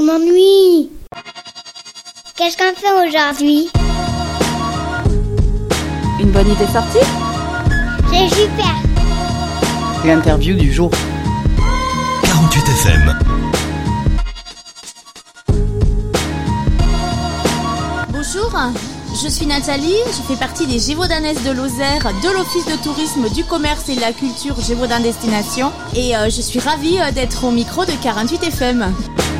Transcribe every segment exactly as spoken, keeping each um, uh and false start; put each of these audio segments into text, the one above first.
m'ennuie. Qu'est-ce qu'on fait aujourd'hui? Une bonne idée sortie? C'est super. L'interview du jour. quarante-huit F M. Bonjour, je suis Nathalie, je fais partie des Gévaudanaises de Lozère, de l'Office de tourisme, du commerce et de la culture Gévaudan Destination et euh, je suis ravie d'être au micro de quarante-huit F M.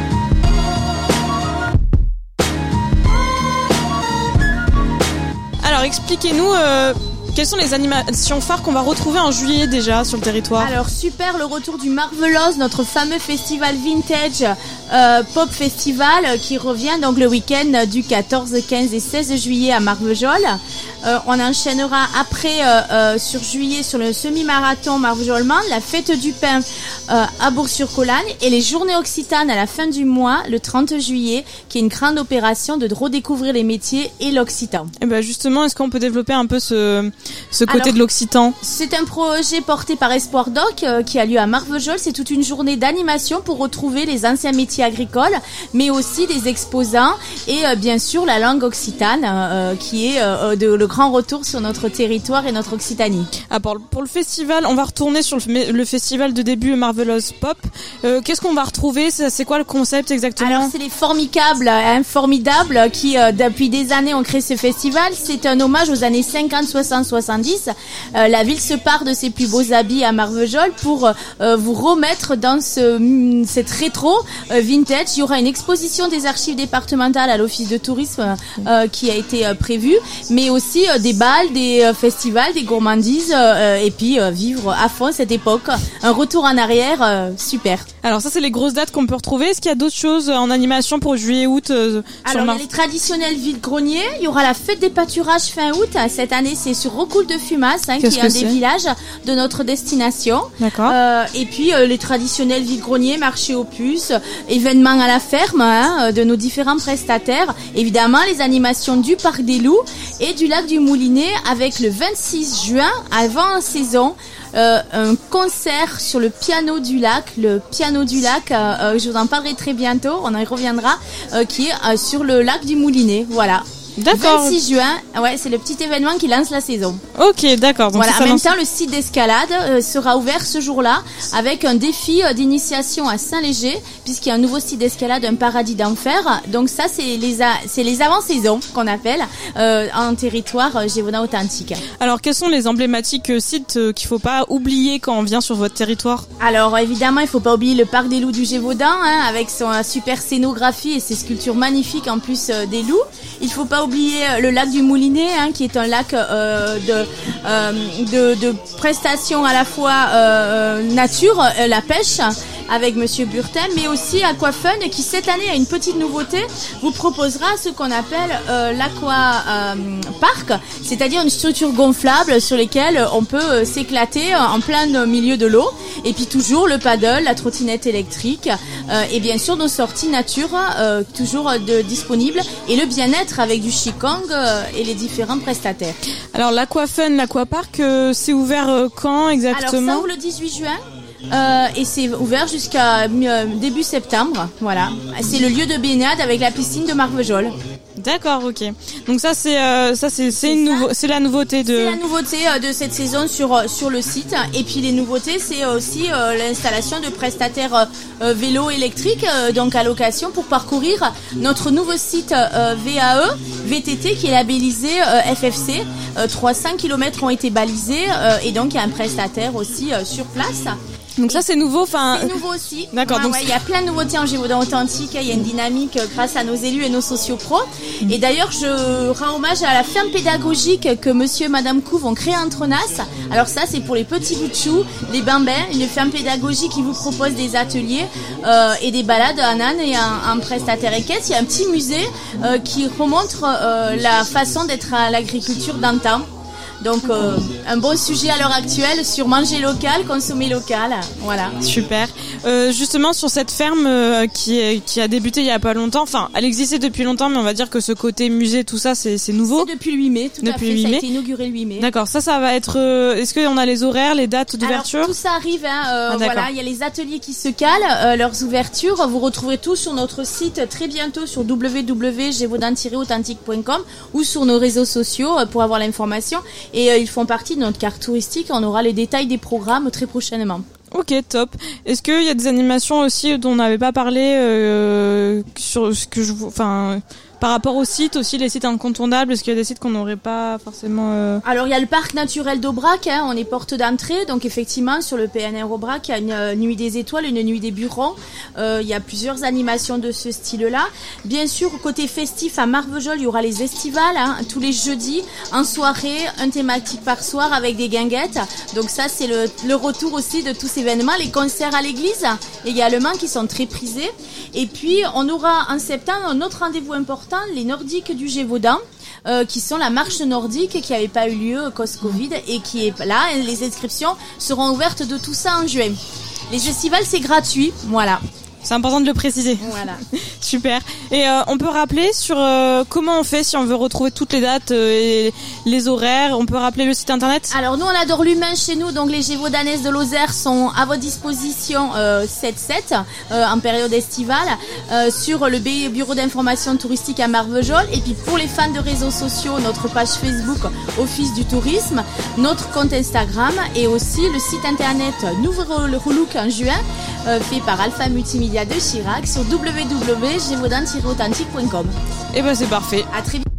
Alors expliquez-nous euh, quelles sont les animations phares qu'on va retrouver en juillet déjà sur le territoire. Alors super, le retour du Marvelous, notre fameux festival vintage euh, pop festival euh, qui revient donc le week-end du quatorze, quinze et seize juillet à Marvejols. Euh, on enchaînera après euh, euh, sur juillet sur le semi-marathon Marvejols-Mende, la fête du pain euh, à Bourg-sur-Colagne et les journées occitanes à la fin du mois, le trente juillet, qui est une grande opération de redécouvrir les métiers et l'occitan. Et ben justement, est-ce qu'on peut développer un peu ce, ce côté Alors, de l'occitan? C'est un projet porté par Espoir Doc euh, qui a lieu à Marvejols. C'est toute une journée d'animation pour retrouver les anciens métiers agricoles, mais aussi des exposants et euh, bien sûr la langue occitane euh, qui est euh, de, le grand retour sur notre territoire et notre Occitanie. Ah, pour, pour le festival, on va retourner sur le, le festival de début Marvelous Pop. Euh, qu'est-ce qu'on va retrouver? C'est, c'est quoi le concept exactement? Alors c'est les formidables, hein, formidables qui euh, depuis des années ont créé ce festival. C'est un hommage aux années cinquante, soixante, soixante-dix. Euh, la ville se part de ses plus beaux habits à Marvejols pour euh, vous remettre dans ce, cette rétro euh, vintage. Il y aura une exposition des archives départementales à l'office de tourisme euh, qui a été euh, prévue, mais aussi euh, des balles, des euh, festivals, des gourmandises euh, et puis euh, vivre à fond cette époque. Un retour en arrière, euh, super. Alors ça c'est les grosses dates qu'on peut retrouver. Est-ce qu'il y a d'autres choses en animation pour juillet-août euh, Alors il y a les traditionnels vide-greniers. Il y aura la fête des pâturages fin août. Cette année c'est sur Rocoul de Fumas, hein, qui est un des c'est villages de notre destination. D'accord. Euh, et puis euh, les traditionnels vide-greniers, marché aux puces, événements à la ferme hein, de nos différents prestataires. Évidemment les animations du Parc des Loups et du lac du Moulinet avec le vingt-six juin avant saison. Euh, un concert sur le piano du lac, le piano du lac, euh, euh, je vous en parlerai très bientôt, on y reviendra, euh, qui est euh, sur le lac du Moulinet, voilà. D'accord. vingt-six juin, ouais, c'est le petit événement qui lance la saison. Ok, d'accord. Donc voilà, ça en même lance... temps, le site d'escalade euh, sera ouvert ce jour-là avec un défi euh, d'initiation à Saint-Léger, puisqu'il y a un nouveau site d'escalade, un paradis d'enfer. Donc ça, c'est les a- c'est les avant-saisons qu'on appelle euh, en territoire euh, Gévaudan authentique. Alors, quels sont les emblématiques euh, sites euh, qu'il faut pas oublier quand on vient sur votre territoire? Alors évidemment, il faut pas oublier le parc des loups du Gévaudan, hein, avec son euh, super scénographie et ses sculptures magnifiques en plus euh, des loups. Il faut pas oublier le lac du Moulinet, hein, qui est un lac euh, de, euh, de de prestations à la fois euh, nature, euh, la pêche avec Monsieur Burtin, mais aussi Aquafun qui cette année a une petite nouveauté, vous proposera ce qu'on appelle euh, l'Aqua euh, Park, c'est-à-dire une structure gonflable sur lesquelles on peut euh, s'éclater en plein milieu de l'eau, et puis toujours le paddle, la trottinette électrique, euh, et bien sûr nos sorties nature euh, toujours de, disponibles, et le bien-être avec du Qigong euh, et les différents prestataires. Alors l'Aquafun, l'Aquapark, euh, c'est ouvert euh, quand exactement? Alors ça ouvre le dix-huit juin. Euh, et c'est ouvert jusqu'à euh, début septembre, voilà. C'est le lieu de baignade avec la piscine de Marvejols. D'accord, ok. Donc ça c'est euh, ça c'est c'est, c'est une nouveau c'est la nouveauté de. C'est la nouveauté euh, de cette saison sur sur le site. Et puis les nouveautés, c'est aussi euh, l'installation de prestataires euh, vélo électriques, euh, donc à location pour parcourir notre nouveau site euh, V A E V T T qui est labellisé euh, F F C. Euh, trois cents kilomètres ont été balisés euh, et donc il y a un prestataire aussi euh, sur place. Donc ça c'est nouveau, enfin. C'est nouveau aussi. D'accord. Ouais, donc ouais, il y a plein de nouveautés en Gévaudan authentique. Il y a une dynamique grâce à nos élus et nos sociopros. Et d'ailleurs, je rends hommage à la ferme pédagogique que Monsieur et Madame Couve ont créée à Entrenas. Alors ça, c'est pour les petits bouts de chou, les bambins, une ferme pédagogique qui vous propose des ateliers euh, et des balades en âne et en, en prestataire équestre. Il y a un petit musée euh, qui remontre euh, la façon d'être à l'agriculture d'antan. Donc euh, un bon sujet à l'heure actuelle sur manger local, consommer local. Voilà. Super. Euh, justement sur cette ferme euh, qui est, qui a débuté il y a pas longtemps. Enfin, elle existait depuis longtemps, mais on va dire que ce côté musée, tout ça, c'est, c'est nouveau. C'est depuis le huit mai, tout depuis à fait. le huit mai. Ça a été inauguré le huit mai. D'accord. Ça, ça va être. Euh, est-ce qu'on a les horaires, les dates d'ouverture? Alors, tout ça arrive. Hein, euh, ah, voilà, il y a les ateliers qui se calent, euh, leurs ouvertures. Vous retrouverez tout sur notre site très bientôt sur w w w point gévaudan tiret authentique point com ou sur nos réseaux sociaux euh, pour avoir l'information. Et euh, ils font partie de notre carte touristique. On aura les détails des programmes très prochainement. Ok, top. Est-ce qu'il y a des animations aussi dont on n'avait pas parlé euh, sur ce que je, enfin, par rapport au site aussi, les sites incontournables, est-ce qu'il y a des sites qu'on n'aurait pas forcément euh... Alors il y a le parc naturel d'Aubrac, hein, on est porte d'entrée, donc effectivement sur le P N R Aubrac, il y a une euh, nuit des étoiles, une nuit des burons, euh, il y a plusieurs animations de ce style-là. Bien sûr, côté festif à Marvejols, il y aura les estivales, hein, tous les jeudis, en soirée, un thématique par soir avec des guinguettes. Donc ça c'est le, le retour aussi de tous ces événements, les concerts à l'église également qui sont très prisés. Et puis on aura en septembre un autre rendez-vous important, les Nordiques du Gévaudan, euh, qui sont la marche nordique qui n'avait pas eu lieu à cause Covid et qui est là. Et les inscriptions seront ouvertes de tout ça en juin. Les festivals, c'est gratuit, voilà. C'est important de le préciser. Voilà. Super. Et euh, on peut rappeler sur euh, comment on fait si on veut retrouver toutes les dates euh, et les horaires. On peut rappeler le site internet. Alors nous, on adore l'humain chez nous, donc les Gévaudanaises de Lozère sont à votre disposition euh, sept sept euh, en période estivale euh, sur le bureau d'information touristique à Marvejols. Et puis pour les fans de réseaux sociaux, notre page Facebook Office du Tourisme, notre compte Instagram et aussi le site internet Nouveau Relook en juin euh, fait par Alpha Multimédia de Chirac sur w w w point gévaudan tiret authentique point com. Et ben c'est parfait. À très vite.